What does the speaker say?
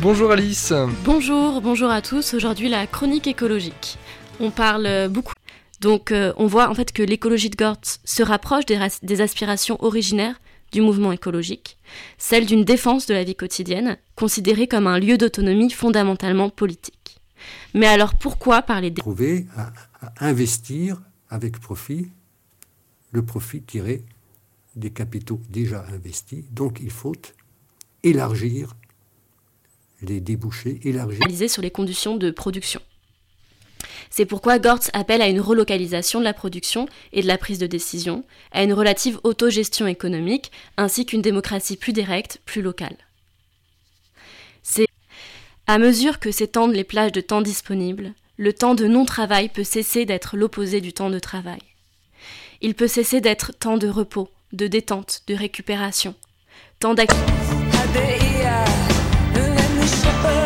Bonjour Alice. Bonjour à tous. Aujourd'hui, la chronique écologique. On parle beaucoup. Donc, on voit en fait que l'écologie de Gortz se rapproche des aspirations originaires du mouvement écologique, celle d'une défense de la vie quotidienne, considérée comme un lieu d'autonomie fondamentalement politique. Mais alors, pourquoi parler des... Trouver à investir avec profit, le profit tiré des capitaux déjà investis. Donc, il faut élargir les débouchés, élargir sur les conditions de production. C'est pourquoi Gortz appelle à une relocalisation de la production et de la prise de décision, à une relative autogestion économique, ainsi qu'une démocratie plus directe, plus locale. C'est à mesure que s'étendent les plages de temps disponibles, le temps de non-travail peut cesser d'être l'opposé du temps de travail. Il peut cesser d'être temps de repos, de détente, de récupération, temps d'activité.